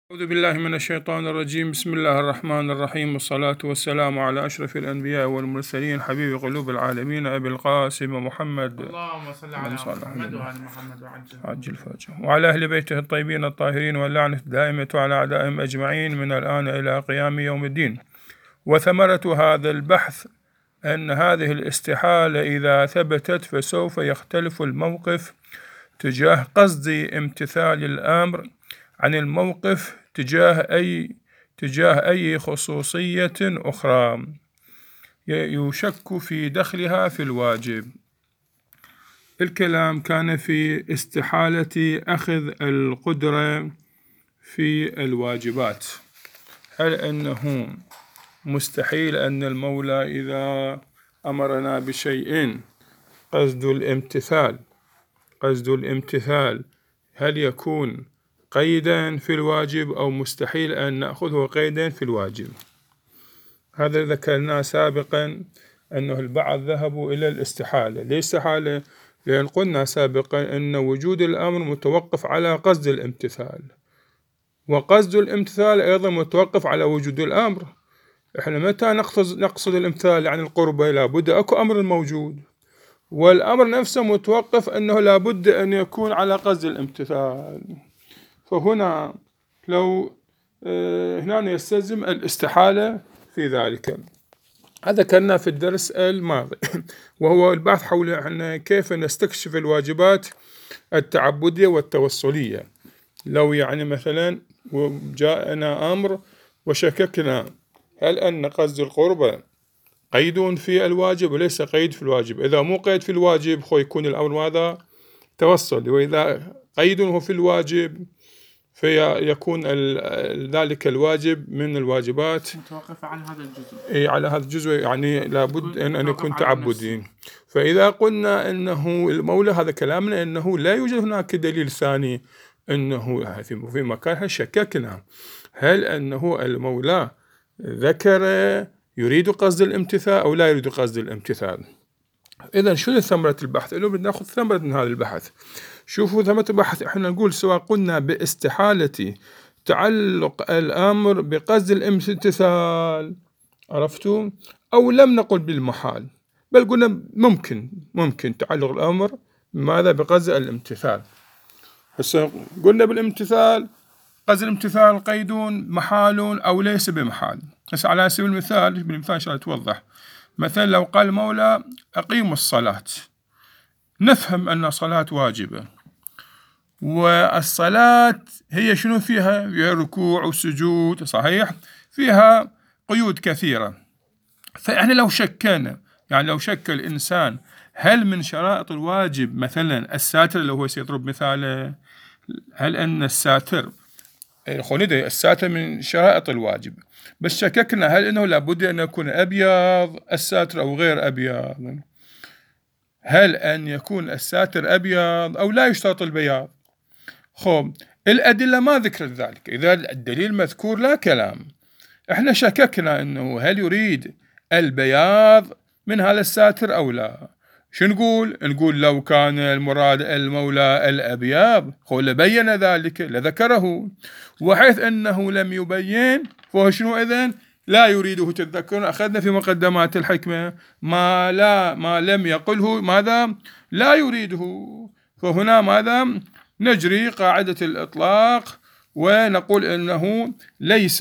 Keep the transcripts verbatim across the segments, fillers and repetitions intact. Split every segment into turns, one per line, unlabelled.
أعوذ بالله من الشيطان الرجيم. بسم الله الرحمن الرحيم، والصلاة والسلام على أشرف الأنبياء والمرسلين، حبيب قلوب العالمين، أبي القاسم محمد،
اللهم صل على محمد وعلى محمد وعجل
عجل فاجر، وعلى أهل بيته الطيبين الطاهرين، واللعنة الدائمة على أعدائهم أجمعين من الآن إلى قيام يوم الدين. وثمرة هذا البحث أن هذه الاستحالة إذا ثبتت فسوف يختلف الموقف تجاه قصد امتثال الأمر عن الموقف تجاه أي تجاه أي خصوصية أخرى يشك في دخلها في الواجب. الكلام كان في استحالة أخذ القدرة في الواجبات. هل أنه مستحيل أن المولى إذا أمرنا بشيء قصد الامتثال قصد الامتثال هل يكون قيدا في الواجب أو مستحيل أن نأخذه قيدا في الواجب؟ هذا ذكرناه سابقا أنه البعض ذهبوا إلى الاستحالة. ليش استحالة؟ لأن قلنا سابقا أن وجود الأمر متوقف على قصد الامتثال، وقصد الامتثال أيضا متوقف على وجود الأمر. إحنا متى نقصد, نقصد الامتثال عن القربة؟ لابد أكو أمر موجود، والأمر نفسه متوقف أنه لابد أن يكون على قصد الامتثال. فهنا لو هنا يستلزم الاستحالة في ذلك. هذا كنا في الدرس الماضي وهو البحث حول كيف نستكشف الواجبات التعبدية والتوسلية. لو يعني مثلا جاءنا أمر وشككنا هل أن قصد القربة قيد في الواجب وليس قيد في الواجب. إذا مو قيد في الواجب خو يكون الأمر ماذا؟ توسل. وإذا قيد في الواجب فيكون ذلك الواجب من الواجبات
متوقف على هذا الجزء.
إيه على هذا الجزء، يعني لابد أن, أن يكون تعبدي. فإذا قلنا أنه المولى، هذا كلامنا أنه لا يوجد هناك دليل ثاني، أنه في مكانها شككنا هل أنه المولى ذكر يريد قصد الامتثال أو لا يريد قصد الامتثال. إذا شنو ثمرة البحث؟ إنه بدنا نأخذ ثمرة من هذا البحث. شوفوا ثمرة البحث، إحنا نقول سواء قلنا باستحالة تعلق الأمر بقصد الامتثال، عرفتوا؟ أو لم نقل بالمحال، بل قلنا ممكن ممكن تعلق الأمر ماذا؟ بقصد الامتثال. هسه قلنا بالامتثال قصد الامتثال قيد محال أو ليس بمحال. هسه على سبيل المثال، بالمثال إن شاء الله توضح. مثلا لو قال المولى أقيموا الصلاة، نفهم أن الصلاة واجبة، والصلاة هي شنو فيها؟ فيها ركوع وسجود، صحيح؟ فيها قيود كثيرة. فإحنا لو شكنا، يعني لو شك الإنسان هل من شرائط الواجب مثلا الساتر اللي هو سيضرب مثاله، هل أن الساتر خلينا الساتر من شرائط الواجب، بس شككنا هل أنه لابد أن يكون أبيض الساتر أو غير أبيض، هل أن يكون الساتر أبيض أو لا يشترط البياض. خب الأدلة ما ذكرت ذلك، إذا الدليل مذكور لا كلام. إحنا شككنا أنه هل يريد البياض من هذا الساتر أو لا. شو نقول؟ نقول لو كان المراد المولى الأبيض هو لبين ذلك لذكره، وحيث أنه لم يبين فهو شنو إذن؟ لا يريده. تتذكرون أخذنا في مقدمات الحكمة ما لا ما لم يقله ماذا؟ لا يريده. فهنا ماذا؟ نجري قاعدة الإطلاق ونقول أنه ليس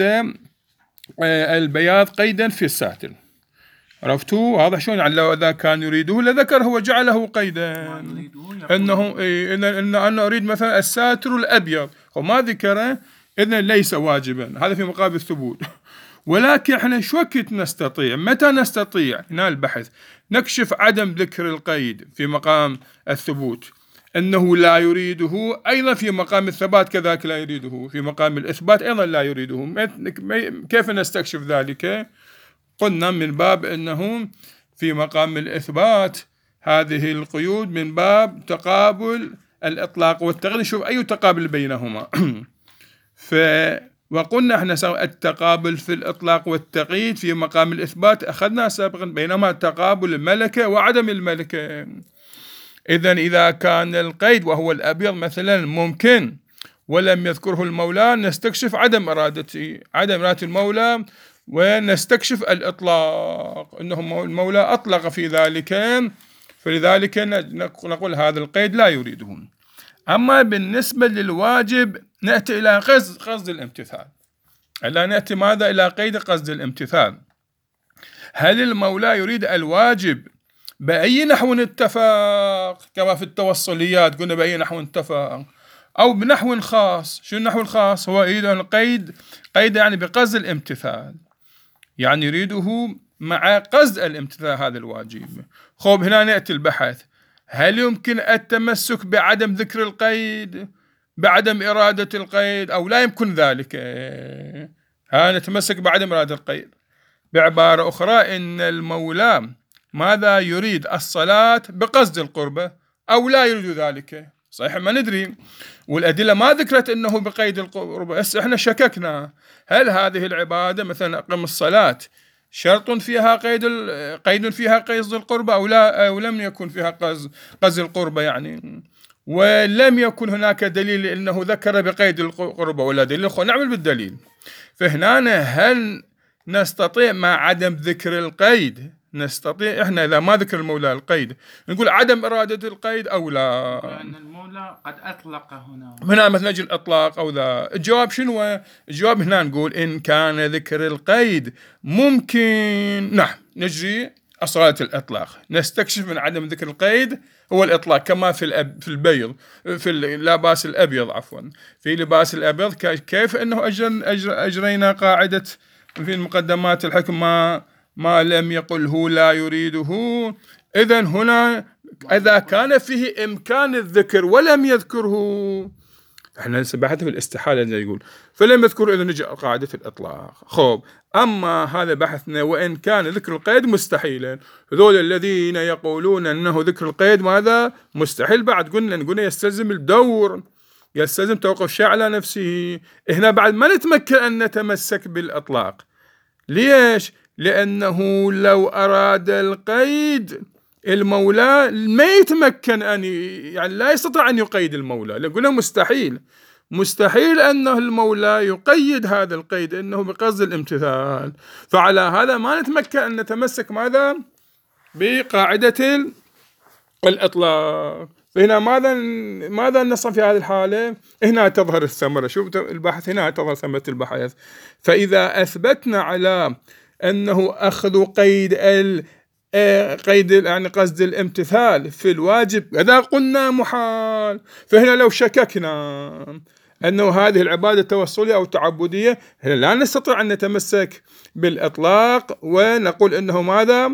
البياض قيدا في الساتر. عرفتوا؟ واضح شلون؟ يعني لو إذا كان يريده لذكره وجعله قيدا، أنه إيه إن إن أنا أريد مثلا الساتر الأبيض وما ذكره، إذن ليس واجبا. هذا في مقابل الثبوت. ولكن إحنا شو وقت نستطيع؟ متى نستطيع؟ هنا البحث نكشف عدم ذكر القيد في مقام الثبوت، أنه لا يريده، أيضا في مقام الثبات كذلك لا يريده، في مقام الإثبات أيضا لا يريده. كيف نستكشف ذلك؟ قلنا من باب أنه في مقام الإثبات هذه القيود من باب تقابل الإطلاق والتقييد، نشوف أي تقابل بينهما. ف وقلنا احنا التقابل في الإطلاق والتقييد في مقام الإثبات أخذنا سابقا، بينما تقابل الملكة وعدم الملكة. إذن إذا كان القيد وهو الأبيض مثلا ممكن، ولم يذكره المولى نستكشف عدم إرادته عدم إرادة المولى، ونستكشف الإطلاق أنه المولى أطلق في ذلك، فلذلك نقول هذا القيد لا يريده. أما بالنسبة للواجب نأتي إلى قصد قصد الامتثال، ألا نأتي ماذا إلى قيد قصد الامتثال. هل المولى يريد الواجب بأي نحو اتفق كما في التوصليات قلنا بأي نحو اتفق، أو بنحو خاص؟ شو النحو الخاص؟ هو يريد القيد قيد يعني بقصد الامتثال، يعني يريده مع قصد الامتثال هذا الواجب. خب هنا نأتي البحث، هل يمكن التمسك بعدم ذكر القيد بعدم إرادة القيد أو لا يمكن ذلك؟ ها نتمسك بعدم إرادة القيد. بعبارة أخرى إن المولى ماذا يريد الصلاة بقصد القربة أو لا يريد ذلك، صحيح ما ندري، والأدلة ما ذكرت أنه بقيد القربة. بس إحنا شككنا هل هذه العبادة مثلا أقم الصلاة شرط فيها قيد قيد فيها قصد القربة أو لا، أو لم يكن فيها قصد قصد القربة يعني، ولم يكن هناك دليل أنه ذكر بقيد القربة ولا دليل. نعمل بالدليل. فهنا هل نستطيع مع عدم ذكر القيد، نستطيع إحنا إذا ما ذكر المولى القيد نقول عدم إرادة القيد أو لا؟
لأن المولى قد أطلق هنا
هنا مثل أجل الإطلاق أو ذا. الجواب شنو؟ الجواب هنا نقول إن كان ذكر القيد ممكن نعم نجري أصالة الإطلاق، نستكشف من عدم ذكر القيد هو الإطلاق، كما في الأب في البيض في اللباس الأبيض عفوا في لباس الأبيض كيف أنه أجر أجر أجرينا قاعدة في المقدمات الحكم ما, ما لم يقله لا يريده. إذن هنا إذا كان فيه إمكان الذكر ولم يذكره، احنا بحث في الاستحالة زي يقول فلم يذكر، إذا نجي قاعدة الإطلاق. خب أما هذا بحثنا وإن كان ذكر القيد مستحيلا، هذول الذين يقولون أنه ذكر القيد ماذا مستحيل، بعد قلنا نقول يستلزم الدور، يستلزم توقف شيء على نفسه. هنا بعد ما نتمكن أن نتمسك بالإطلاق. ليش؟ لأنه لو أراد القيد المولى ما يتمكن أن يعني لا يستطيع أن يقيد المولى، لقلنا مستحيل مستحيل أنه المولى يقيد هذا القيد أنه بقصد الامتثال. فعلى هذا ما نتمكن أن نتمسك ماذا بقاعدة الإطلاق. فهنا ماذا ماذا نصنع في هذه الحالة؟ هنا تظهر الثمرة. شوف البحث هنا تظهر ثمرة البحث. فإذا أثبتنا على أنه أخذ قيد ال قيد يعني قصد الامتثال في الواجب إذا قلنا محال، فهنا لو شككنا أنه هذه العبادة توصلية أو تعبدية هنا لا نستطيع أن نتمسك بالإطلاق ونقول أنه ماذا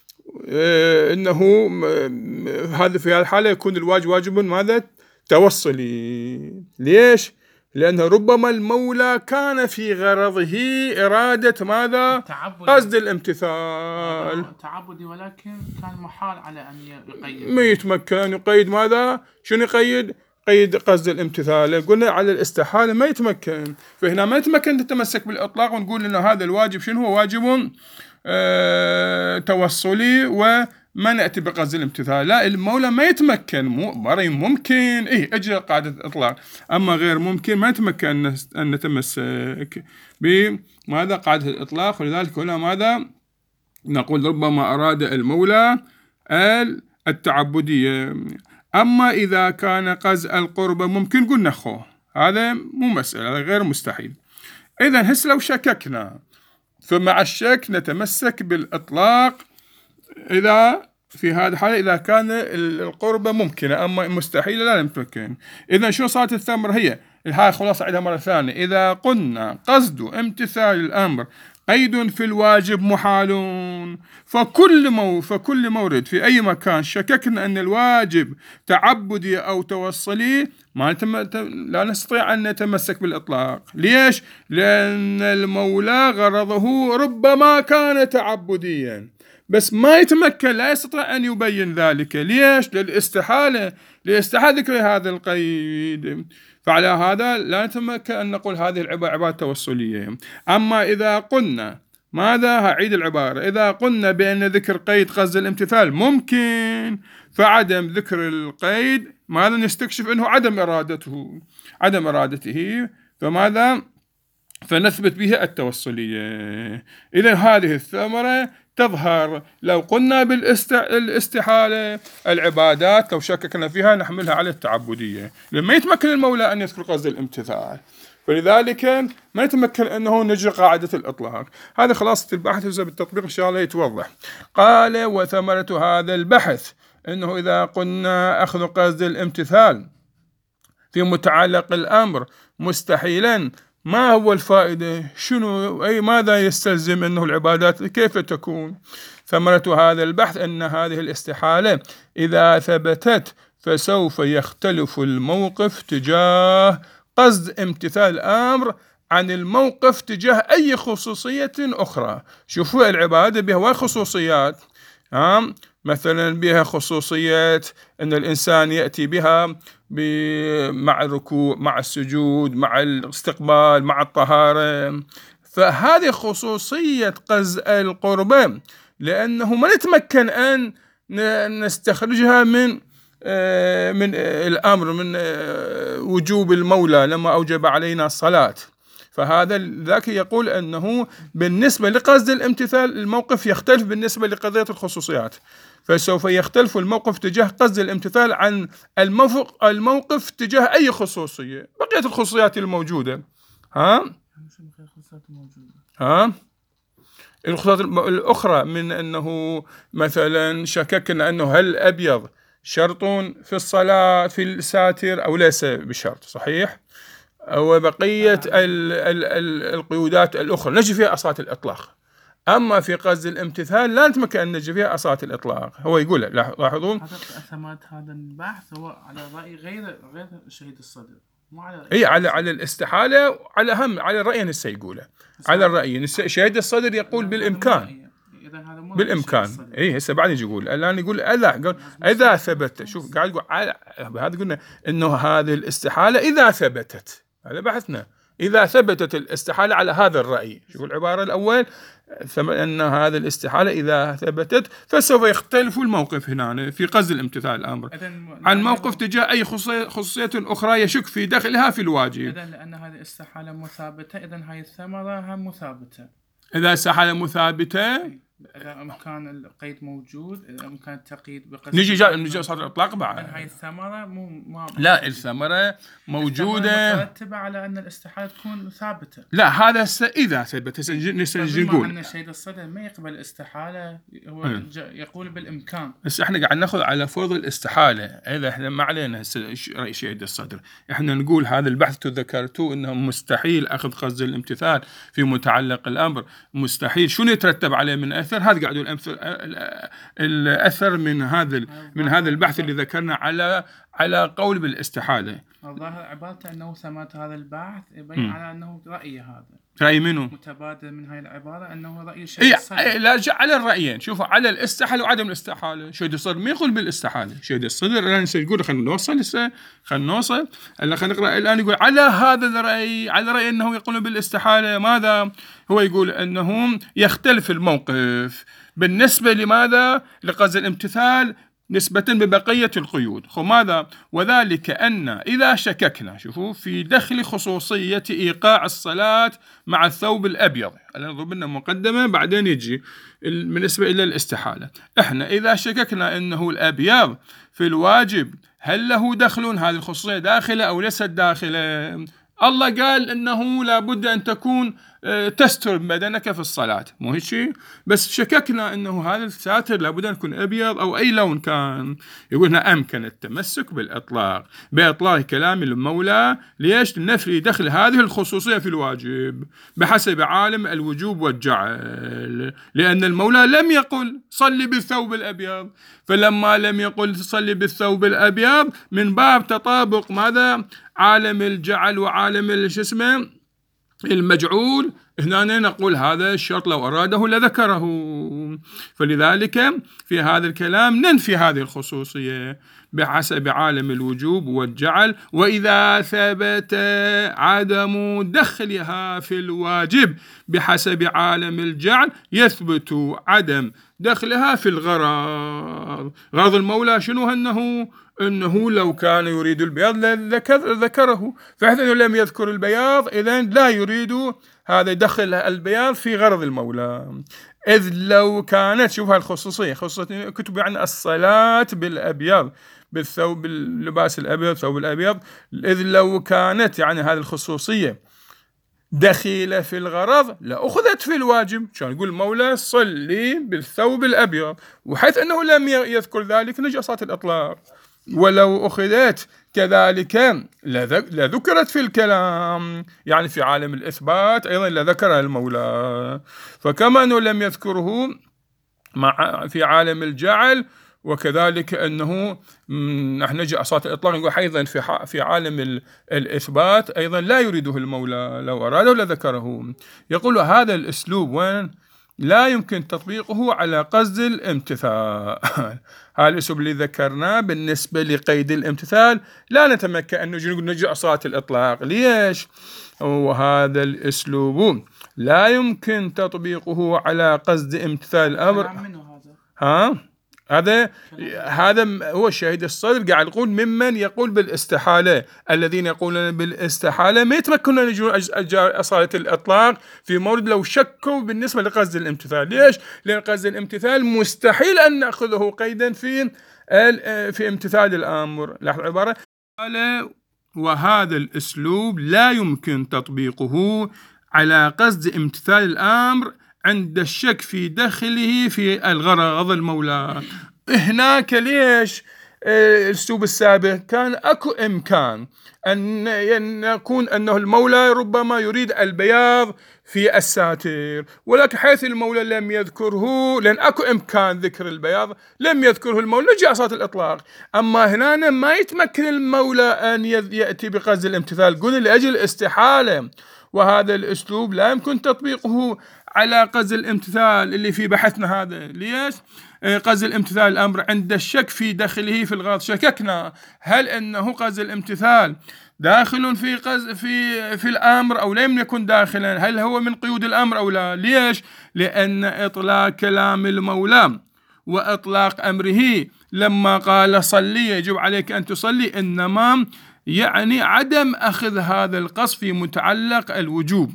إنه هذا في هذه الحالة يكون الواجب واجب ماذا توصلي. ليش؟ لأنه ربما المولى كان في غرضه إرادة ماذا قصد الامتثال
تعبدي، ولكن كان محال على أن يقيد،
ما يتمكن يقيد ماذا شنو يقيد قيد قصد الامتثال. قلنا على الاستحالة ما يتمكن، فهنا ما يتمكن تتمسك بالإطلاق ونقول إنه هذا الواجب شنو هو واجب أه توصلي وما نأتي بقصد الامتثال. لا المولى ما يتمكن، مرة ممكن إيه أجري قاعدة الإطلاق، أما غير ممكن ما يتمكن أن نتمسك بماذا قاعدة الإطلاق. ولذلك هنا ماذا نقول ربما أراد المولى التعبدية. أما إذا كان قصد القربة ممكن قلنا خو هذا مو مسألة غير مستحيل. إذن هس لو شككنا فمع الشك نتمسك بالإطلاق إذا في هذه الحالة إذا كان القربة ممكنة، أما مستحيلة لا نتمكن. إذن شو صارت الثمرة؟ هي الحالة خلاصة عندها مرة ثانية. إذا قلنا قصد امتثال الأمر قيد في الواجب محال، فكل مو فكل مورد في أي مكان شككنا أن الواجب تعبدي أو توصلي ما نتم... لا نستطيع أن نتمسك بالإطلاق. ليش؟ لأن المولى غرضه ربما كان تعبديا بس ما يتمكن لا يستطيع أن يبين ذلك. ليش؟ للاستحالة لاستحالة ذكر هذا القيد. فعلى هذا لا نتمكن أن نقول هذه العبارة عبارة توصلية. أما إذا قلنا ماذا هعيد العبارة إذا قلنا بأن ذكر قيد قصد الامتثال ممكن، فعدم ذكر القيد ماذا نستكشف أنه عدم إرادته عدم إرادته فماذا فنثبت به التوصلية. إذن هذه الثمرة تظهر لو قلنا بالاستحالة العبادات لو شككنا فيها نحملها على التعبدية لما يتمكن المولى أن يذكر قصد الامتثال، فلذلك ما يتمكن أنه نجري قاعدة الإطلاق. هذا خلاصة البحث، إذا بالتطبيق إن شاء الله يتوضح. قال وثمرة هذا البحث أنه إذا قلنا أخذ قصد الامتثال في متعلق الأمر مستحيلا، ما هو الفائدة؟ شنو أي ماذا يستلزم أنه العبادات كيف تكون؟ ثمرة هذا البحث أن هذه الاستحالة إذا ثبتت فسوف يختلف الموقف تجاه قصد امتثال الأمر عن الموقف تجاه أي خصوصية أخرى. شوفوا العبادة بها خصوصيات، ها مثلا بها خصوصية أن الإنسان يأتي بها مع الركوع مع السجود مع الاستقبال مع الطهارة، فهذه خصوصية قصد القربة لأنه ما نتمكن أن نستخرجها من من الأمر من وجوب المولى لما أوجب علينا الصلاة. فهذا ذاك يقول أنه بالنسبة لقصد الامتثال الموقف يختلف بالنسبة لقضية الخصوصيات، فسوف يختلف الموقف تجاه قصد الامتثال عن الموقف تجاه أي خصوصية بقية الخصوصيات الموجودة. ها ها الخصوصيات الأخرى من أنه مثلا شككنا أنه هل أبيض شرط في الصلاة في الساتر أو ليس بشرط، صحيح؟ وبقية ال ال ال القيودات الأخرى نجي فيها أصالة الإطلاق. أما في قصد الامتثال لا نتمكن أن نجي فيها أصالة الإطلاق. هو يقول لاحظون
ثمرة هذا البحث هو على رأي غير غير شهيد الصدر، مو على
أي على على الاستحالة على هم على الرأيين هسه يقوله على الرأيين. شهيد الصدر يقول بالإمكان بالإمكان إيه هسه بعد يجي يقول الآن يقول إذا إذا ثبت. شوف قاعد يقول هذا قلنا إنه هذه الاستحالة إذا ثبتت، هذا بحثنا إذا ثبتت الاستحالة على هذا الرأي. شوف العبارة الأول أن هذا الاستحالة إذا ثبتت فسوف يختلف الموقف هنا في قصد الامتثال الأمر عن موقف تجاه أي خصوصية أخرى يشك في داخلها في الواجب.
إذن لأن هذه الاستحالة مثابتة، إذن هاي الثمرة هم مثابتة.
إذا الاستحالة مثابتة
إذا أمكان القيد موجود، إذا أمكان التقييد بقصد
نجي جاء نجي صار الإطلاق بعد.
هاي الثمرة مو ما
لا الثمرة موجودة
مترتبة على أن الاستحالة تكون ثابتة.
لا هذا س... إذا ثبت نسجل نقول
أن الشهيد الصدر ما يقبل الاستحالة، هو م. يقول بالإمكان.
بس إحنا قاعد نأخذ على فرض الاستحالة. إذا إحنا ما علينا رأي شهيد الصدر، إحنا نقول هذا البحث تذكرتوه أنه مستحيل أخذ قصد الامتثال في متعلق الأمر مستحيل. شنو يترتب عليه من أثر؟ هذا قاعد الأمثل الأثر من هذا من هذا البحث اللي ذكرنا على على قول بالاستحالة.
الظاهر عبارته أنه ثمرة هذا البحث يبين على أنه رأي هذا
رأي منه
متبادل من هاي العبارة أنه رأي الشهيد الصدر.
إيه لا جاء على الرأيين. شوفوا على الاستحالة وعدم الاستحالة. شهيد الصدر ما يقول بالاستحالة، شهيد الصدر الآن يقول خلينا نوصل لسه خلينا نوصل الآن خلينا نقرأ الآن يقول على هذا الرأي على رأي أنه يقول بالاستحالة. ماذا هو يقول؟ أنه يختلف الموقف بالنسبة لماذا لقصد الامتثال نسبة ببقية القيود. خو ماذا؟ وذلك أن إذا شككنا شوفوا في دخل خصوصية إيقاع الصلاة مع الثوب الأبيض، الآن ضربنا مقدمة بعدين يجي بالنسبة إلى الاستحالة. إحنا إذا شككنا أنه الأبيض في الواجب هل له دخل؟ هذه الخصوصية داخلة أو ليست داخلة؟ الله قال أنه لابد أن تكون تستر بدنك في الصلاة، مو هيك شيء؟ بس شككنا أنه هذا الساتر لابد أن يكون أبيض أو أي لون كان. يقولنا أمكن التمسك بالإطلاق بإطلاق كلام المولى. ليش؟ لنفي دخل هذه الخصوصية في الواجب بحسب عالم الوجوب والجعل، لأن المولى لم يقل صلي بالثوب الأبيض، فلما لم يقل صلي بالثوب الأبيض من باب تطابق ماذا؟ عالم الجعل وعالم الجسم المجعول هنا نقول هذا الشرط لو أراده لذكره. فلذلك في هذا الكلام ننفي هذه الخصوصية بحسب عالم الوجوب والجعل. وإذا ثبت عدم دخلها في الواجب بحسب عالم الجعل يثبت عدم دخلها في الغرض. غرض المولى شنو؟ أنه أنه لو كان يريد البياض لذكره، فحيث أنه لم يذكر البياض إذن لا يريد هذا يدخل البياض في غرض المولى. إذ لو كانت، شوف هالخصوصية، خصوصية كتب يعني الصلاة بالأبيض، بالثوب، باللباس الأبيض، ثوب الأبيض. إذ لو كانت يعني هذه الخصوصية دخيلة في الغرض لأخذت في الواجب. شلون يقول المولى صلي بالثوب الأبيض، وحيث أنه لم يذكر ذلك نجاسات الإطلاق. ولو أخذت كذلك لذكرت في الكلام، يعني في عالم الإثبات أيضا لذكرها المولى. فكما أنه لم يذكره مع في عالم الجعل، وكذلك أنه نحن نجاسات الإطلاق نقول أيضا في في عالم الإثبات أيضا لا يريده المولى، لو أراده لذكره. يقول هذا الأسلوب وين لا يمكن تطبيقه على قصد الامتثال. هذا الأسلوب اللي ذكرناه بالنسبة لقيد الامتثال لا نتمكن أن نقول نجاسات الإطلاق. ليش؟ وهذا الأسلوب لا يمكن تطبيقه على قصد امتثال الأمر. ها هذا هذا هو الشهيد الصدر قاعد يقول ممن يقول بالاستحالة. الذين يقولون بالاستحالة ما يتمكنون من أصالة الإطلاق في مورد لو شكوا بالنسبة لقصد الامتثال. ليش؟ لأن قصد الامتثال مستحيل أن نأخذه قيدا في في امتثال الأمر. لاحظ العبارة، وهذا الأسلوب لا يمكن تطبيقه على قصد امتثال الأمر عند الشك في دخله في الغرض المولى. هناك ليش الأسلوب السابق كان أكو إمكان أن يكون أنه المولى ربما يريد البياض في الساتر، ولكن حيث المولى لم يذكره، لأن أكو إمكان ذكر البياض لم يذكره المولى جاسات الإطلاق. أما هنا ما يتمكن المولى أن يأتي بقصد الامتثال، قلنا لأجل الاستحالة. وهذا الأسلوب لا يمكن تطبيقه على قصد الامتثال اللي في بحثنا هذا. ليش؟ قصد الامتثال الأمر عند الشك في دخله في الغرض. شككنا هل أنه قصد الامتثال داخل في قصد في في الأمر أو لم يكن داخلا، هل هو من قيود الأمر أو لا. ليش؟ لأن إطلاق كلام المولى وإطلاق أمره لما قال صلي يجب عليك أن تصلي إنما يعني عدم أخذ هذا القصد في متعلق الوجوب.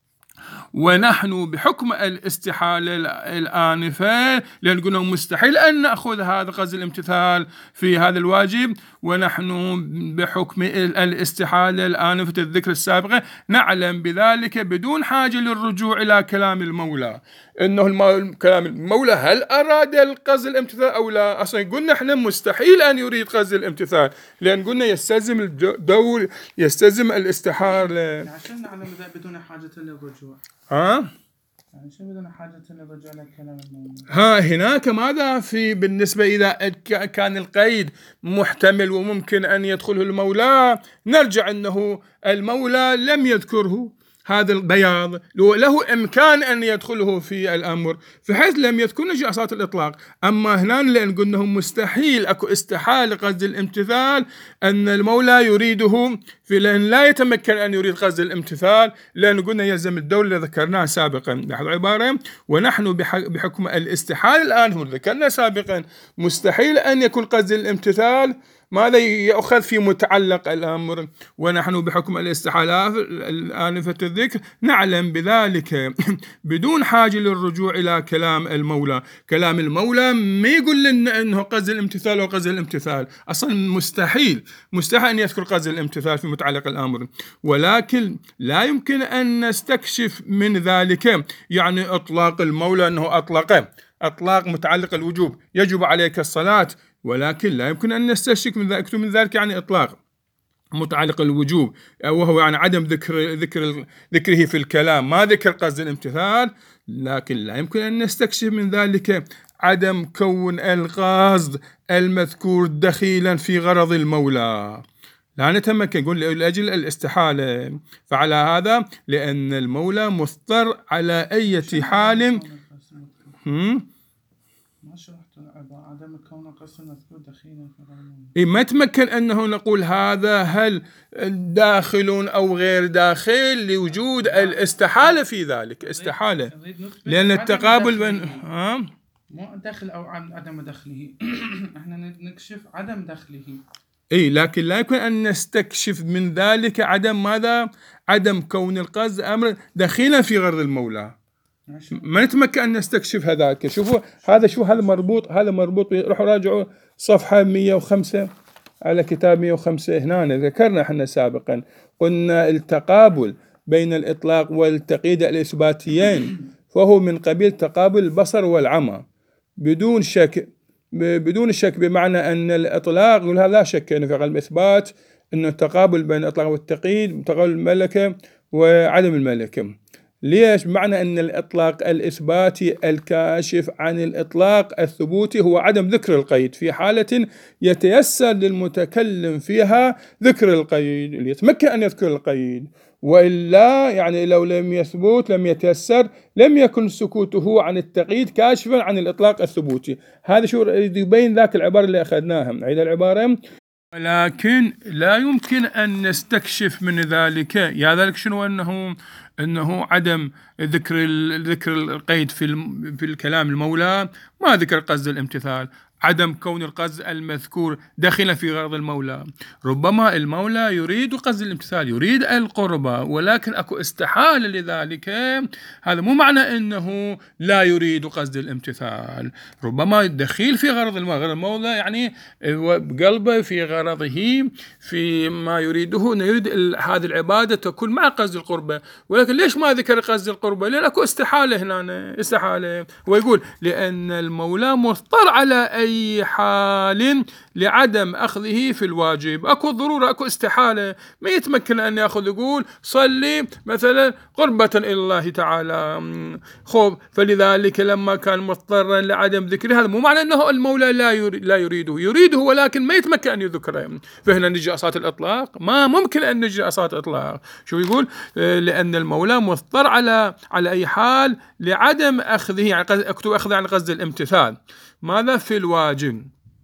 ونحن بحكم الاستحالة الآنفة لأن قلنا مستحيل أن نأخذ هذا قصد الامتثال في هذا الواجب، ونحن بحكم الاستحالة الآنفة الذكر السابقة نعلم بذلك بدون حاجة للرجوع إلى كلام المولى إنه المولى كلام المولى هل أراد القصد الامتثال أو لا. أصلا قلنا إحنا مستحيل أن يريد قصد الامتثال لأن قلنا يستلزم الدور يستلزم الاستحالة.
عشان نعلم بدون حاجة للرجوع.
ها؟
يعني شو بدنا حاجة للرجوع لكلام المولى.
ها هناك ماذا في بالنسبة إذا كان القيد محتمل وممكن أن يدخله المولى، نرجع أنه المولى لم يذكره هذا البياض، له إمكان أن يدخله في الأمر فحيث لم يذكر نجاسات الإطلاق. أما هنا لأن قلنا مستحيل أكو استحالة قصد الامتثال أن المولى يريده، في لأن لا يتمكن أن يريد قصد الامتثال لأن قلنا يلزم الدور اللي ذكرناه سابقا. لاحظ العبارة، ونحن بحكم الاستحالة الآن هو ذكرنا سابقا مستحيل أن يكون قصد الامتثال ماذا يأخذ في متعلق الأمر، ونحن بحكم الاستحالة الآنفة الذكر نعلم بذلك بدون حاجة للرجوع إلى كلام المولى. كلام المولى ما يقول لنا أنه قصد الامتثال وقصد الامتثال، أصلا مستحيل مستحيل أن يذكر قصد الامتثال في متعلق الأمر، ولكن لا يمكن أن نستكشف من ذلك يعني إطلاق المولى أنه أطلق أطلاق متعلق الوجوب يجب عليك الصلاة، ولكن لا يمكن أن نستشك من ذلك من ذلك يعني إطلاق متعلق الوجوب وهو يعني عدم ذكر ذكر ذكره في الكلام، ما ذكر قصد الامتثال، لكن لا يمكن أن نستكشف من ذلك عدم كون القصد المذكور دخيلا في غرض المولى. لا نتمكن. يقول لأجل الاستحالة، فعلى هذا لأن المولى مضطر على أي حال. هم؟
ما شرحت عدم كون القصد المذكور دخيلا في غير المولى.
إيه ما تمكن أنه نقول هذا هل داخل أو غير داخل لوجود الاستحالة في ذلك. استحالة لأن التقابل بين ها
مو دخل أو عدم دخله. احنا نكشف عدم دخله.
إيه لكن لا يمكن أن نستكشف من ذلك عدم ماذا؟ عدم كون القصد أمر دخيلا في غرض المولى. ما نتمكن أن نستكشف هذاك. شوفوا هذا شو هذا مربوط، هذا مربوط. روحوا راجعوا صفحة مية وخمسة على كتاب مية وخمسة. هنا ذكرنا احنا سابقا قلنا التقابل بين الإطلاق والتقييد الإثباتيين فهو من قبيل تقابل البصر والعمى بدون شك، بدون شك، بمعنى أن الإطلاق يقول لا شك أنه في علم الإثبات أنه التقابل بين الإطلاق والتقييد تقابل الملكة وعدم الملكة. ليش؟ بمعنى أن الإطلاق الإثباتي الكاشف عن الإطلاق الثبوتي هو عدم ذكر القيد في حالة يتيسر للمتكلم فيها ذكر القيد، اللي يتمكن أن يذكر القيد، وإلا يعني لو لم يثبت لم يتيسر لم يكن سكوته عن التقييد كاشفا عن الإطلاق الثبوتي. هذا شو يبين ذاك العبارة اللي أخذناها. عيد العبارة. لكن لا يمكن أن نستكشف من ذلك يا ذلك شنو أنه أنه عدم ذكر ذكر القيد في في الكلام المولى، ما ذكر قصد الامتثال، عدم كون القصد المذكور داخلا في غرض المولى. ربما المولى يريد قصد الامتثال، يريد القربة، ولكن أكو استحالة لذلك. هذا مو معنى أنه لا يريد قصد الامتثال، ربما دخيل في غرض المولى، يعني بقلبه في غرضه في ما يريده، أنه يريد هذه العبادة تكون مع قصد القربة. ولكن ليش ما ذكر قصد القربة؟ لأن أكو استحالة هنا، استحالة. ويقول لأن المولى مضطر على أي أي حال لعدم أخذه في الواجب. أكو ضرورة، أكو استحالة، ما يتمكن أن يأخذ يقول صلي مثلا قربة إلى الله تعالى. خوب فلذلك لما كان مضطرا لعدم ذكره، هذا مو معنى أنه المولى لا يريد لا يريده يريده ولكن ما يتمكن أن يذكره. فهنا نجي أصات الإطلاق، ما ممكن أن نجي أصات الإطلاق. شو يقول؟ لأن المولى مضطر على على أي حال لعدم أخذه، يعني أكتب أخذ عن قصد الامتثال ماذا في الواجب،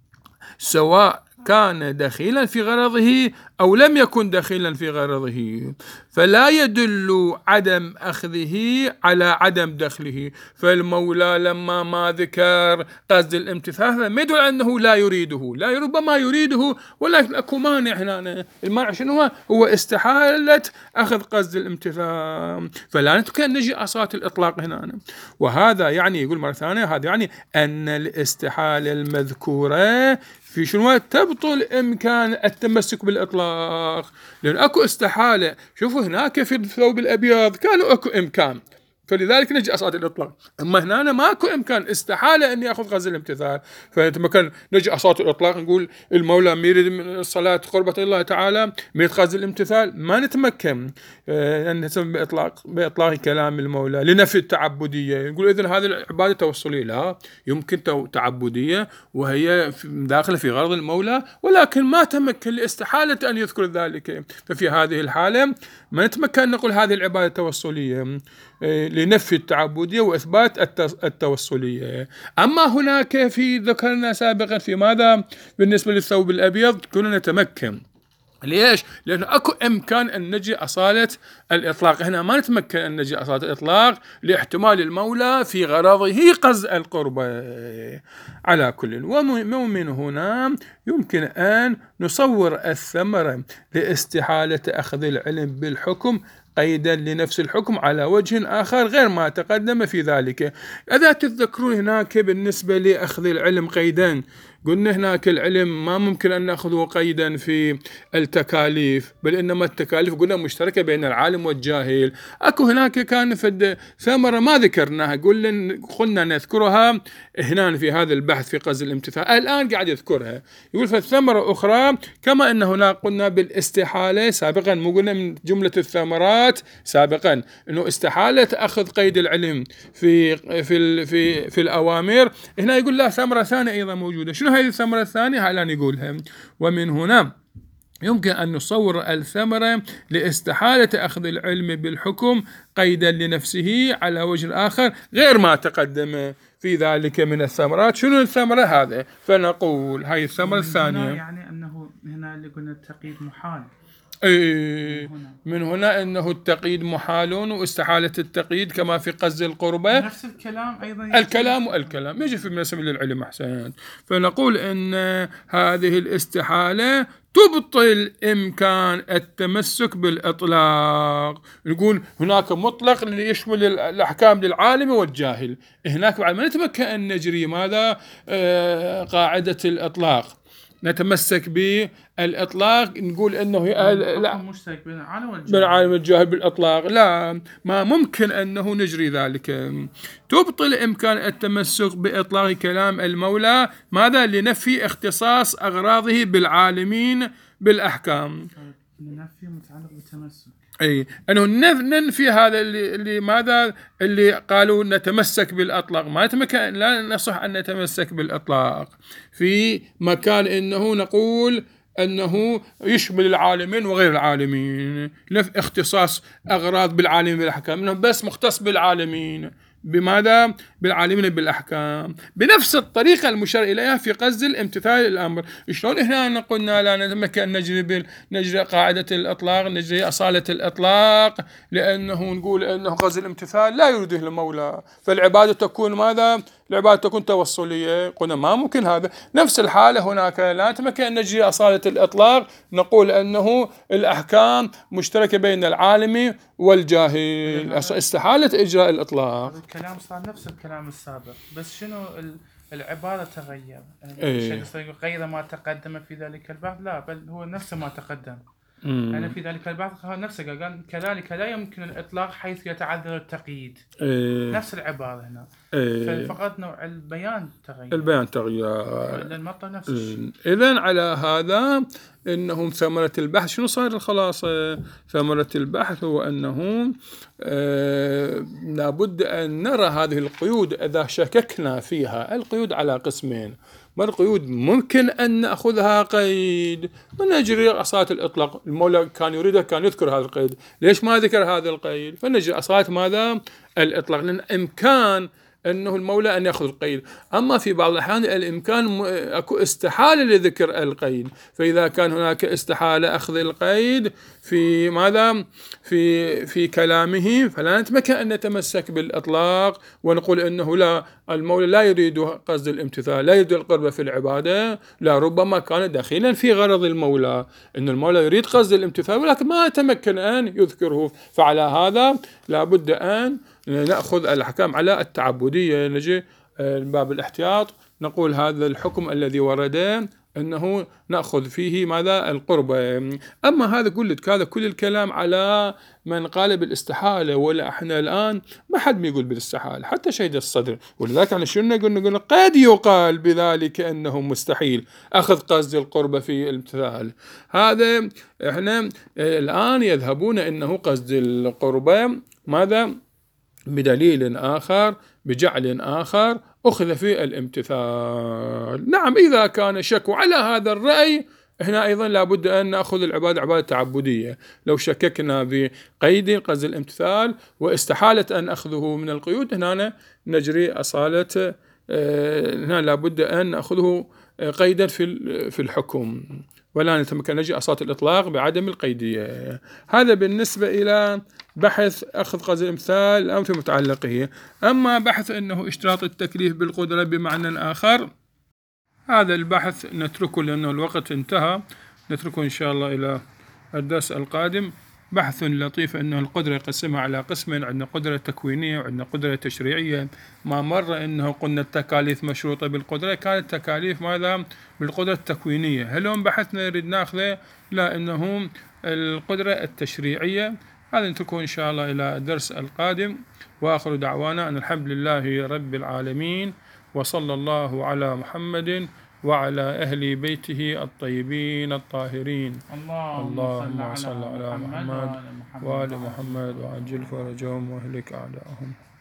سواء كان دخيلا في غرضه أو لم يكن دخيلا في غرضه، فلا يدل عدم أخذه على عدم دخله. فالمولى لما ما ذكر قصد الامتثال ما يدل أنه لا يريده، لا ربما يريده ولكن أكو مانع هنا. المانع شنو هو؟ هو استحالة أخذ قصد الامتثال. فلا نتكلم نجي أصات الإطلاق هنا. وهذا يعني يقول مرة ثانية، هذا يعني أن الاستحالة المذكورة في شنو تبطل إمكان التمسك بالإطلاق، لأن أكو استحالة. شوفوا هناك في الثوب الأبيض كانوا أكو إمكان، فلذلك نجي أصعد الإطلاق. أما هنا ماكو إمكان، استحالة أن يأخذ قصد الامتثال. فنتمكن نجي أصعد الإطلاق نقول المولى ميريد من الصلاة قربة الله تعالى ميريد قصد الامتثال، ما نتمكن أن نسمي بإطلاق بإطلاق كلام المولى لنفي التعبدية. نقول إذن هذه العبادة توصلية، لا يمكن تعبدية وهي داخلة في غرض المولى، ولكن ما تمكن لاستحالة أن يذكر ذلك. ففي هذه الحالة ما نتمكن أن نقول هذه العبادة توصلية لنفي التعبدية وإثبات التوصلية. أما هناك في ذكرنا سابقا في ماذا بالنسبة للثوب الأبيض كنا نتمكن. ليش؟ لأنه أكو إمكان أن نجي أصالة الإطلاق. هنا ما نتمكن أن نجي أصالة الإطلاق لاحتمال المولى في غرضه قصد القربة. على كل، ومن هنا يمكن أن نصور الثمرة لاستحالة أخذ العلم بالحكم قيدا لنفس الحكم على وجه آخر غير ما تقدم في ذلك. إذا تتذكرون هناك بالنسبة لأخذ العلم قيدا، قلنا هناك العلم ما ممكن أن نأخذه قيدا في التكاليف، بل إنما التكاليف قلنا مشتركة بين العالم والجاهل. أكو هناك كان في ثمرة ما ذكرناها، قلنا قلنا نذكرها هنا في هذا البحث في قصد الامتثال، الآن قاعد يذكرها. يقول فالثمرة أخرى كما أن هنا قلنا بالاستحالة سابقا، مو قلنا من جملة الثمرات سابقا إنه استحالة أخذ قيد العلم في في في في الأوامر. هنا يقول لا ثمرة ثانية أيضا موجودة. شنو هذه الثمرة الثانية؟ الآن يقولها. ومن هنا يمكن أن نصور الثمرة لاستحالة أخذ العلم بالحكم قيدا لنفسه على وجه آخر غير ما تقدم في ذلك من الثمرات. شنو الثمرة هذا؟ فنقول هاي الثمرة الثانية،
يعني أنه هنا اللي قلنا التقييد محال.
إيه من هنا أنه التقييد محال واستحالة التقييد كما في قصد القربة.
نفس الكلام أيضا
الكلام والكلام يجي في مناسبة للعلم. أحسن. فنقول أن هذه الاستحالة تبطل إمكان التمسك بالإطلاق. نقول هناك مطلق يشمل الأحكام للعالم والجاهل، هناك بعد ما نتمكن أن نجري ماذا آه قاعدة الإطلاق، نتمسك بالإطلاق، نقول إنه
لا مشترك بين العالم والجاهل
بين العالم والجاهل بالإطلاق، لا ما ممكن أنه نجري ذلك. تبطل إمكان التمسك بإطلاق كلام المولى ماذا لنفي اختصاص أغراضه بالعالمين بالأحكام.
نفي متعلق بالتمسك،
أي أنه ننفي هذا اللي, اللي ماذا اللي قالوا نتمسك بالإطلاق، ما نتمكن، لا نصح أن نتمسك بالإطلاق في مكان إنه نقول أنه يشمل العالمين وغير العالمين، نفي اختصاص أغراض بالعالمين بالأحكام، أنه بس مختص بالعالمين بماذا؟ بالعالمين بالأحكام، بنفس الطريقة المشار إليها في قصد الامتثال الأمر. شلون إحنا قلنا لا نتمكن نجري نجري قاعدة الإطلاق، نجري أصالة الإطلاق، لأنه نقول أنه قصد الامتثال لا يريده المولى، فالعبادة تكون ماذا؟ العبادة تكون توصلية. قلنا ما ممكن هذا. نفس الحالة هناك لا نتمكن أن نجري أصالة الإطلاق، نقول أنه الأحكام مشتركة بين العالم والجاهل، استحالة إجراء الإطلاق.
الكلام صار نفس الكلام السابق، بس شنو العبارة تغير.
إيه.
الشيء غير ما تقدم في ذلك البحث، لا بل هو نفس ما تقدم. أنا في ذلك البحث نفسه قال كذلك لا يمكن الإطلاق حيث يتعذر التقييد.
إيه.
نفس العبارة هنا.
إيه.
فقط نوع البيان تغير.
البيان تغير.
المطلب نفس الشيء.
إذن على هذا إنهم ثمرة البحث شنو صار الخلاصة؟ ثمرة البحث هو أنه آه لابد أن نرى هذه القيود إذا شككنا فيها. القيود على قسمين، ما القيود ممكن أن نأخذها قيد ونجري أصالة الإطلاق، المولى كان يريده كان يذكر هذا القيد، ليش ما ذكر هذا القيد؟ فنجري أصالة ماذا؟ الإطلاق، لأن إمكان أنه المولى أن يأخذ القيد. أما في بعض الأحيان الإمكان أكو استحالة لذكر القيد، فإذا كان هناك استحالة أخذ القيد في ماذا؟ في في كلامه، فلا نتمكن أن نتمسك بالإطلاق ونقول أنه لا، المولى لا يريد قصد الامتثال، لا يريد القربة في العبادة، لا ربما كان دخيلا في غرض المولى، أن المولى يريد قصد الامتثال ولكن ما تمكن أن يذكره. فعلى هذا لابد أن نأخذ الأحكام على التعبدية. نجي باب الاحتياط نقول هذا الحكم الذي ورد أنه نأخذ فيه ماذا؟ القربة. أما هذا قلت هذا كل الكلام على من قال بالاستحالة، ولا احنا الآن ما حد يقول بالاستحالة حتى شهيد الصدر. ولذلك أنا شو نقول؟ نقول قد يقال بذلك أنه مستحيل أخذ قصد القربة في الامتثال. هذا احنا الآن يذهبون أنه قصد القربة ماذا؟ بدليل آخر، بجعل آخر أخذ في الامتثال. نعم إذا كان شك على هذا الرأي إحنا أيضا لابد أن نأخذ العبادة عبادة تعبدية. لو شككنا بقيد قصد الامتثال واستحالة أن أخذه من القيود، هنا نجري أصالة، هنا لابد أن نأخذه قيدا في في الحكم، ولا نتمكن نجي أصالة الإطلاق بعدم القيدية. هذا بالنسبة إلى بحث أخذ قصد الامتثال الآن في متعلقه. أما بحث أنه اشتراط التكليف بالقدرة بمعنى آخر، هذا البحث نتركه لأنه الوقت انتهى، نتركه إن شاء الله إلى الدرس القادم. بحث لطيف أنه القدرة يقسمها على قسمين، عندنا قدرة تكوينية وعندنا قدرة تشريعية. ما مر أنه قلنا التكاليف مشروطة بالقدرة، كانت تكاليف ماذا؟ بالقدرة التكوينية. هل بحثنا نريد ناخذه؟ لا، إنه القدرة التشريعية. هذا نتركه إن شاء الله إلى الدرس القادم. وآخر دعوانا أن الحمد لله رب العالمين، وصلى الله على محمد وعلى أهل بيته الطيبين الطاهرين. اللهم صل على محمد وآل محمد وعجل فرجهم واهلك أعداءهم.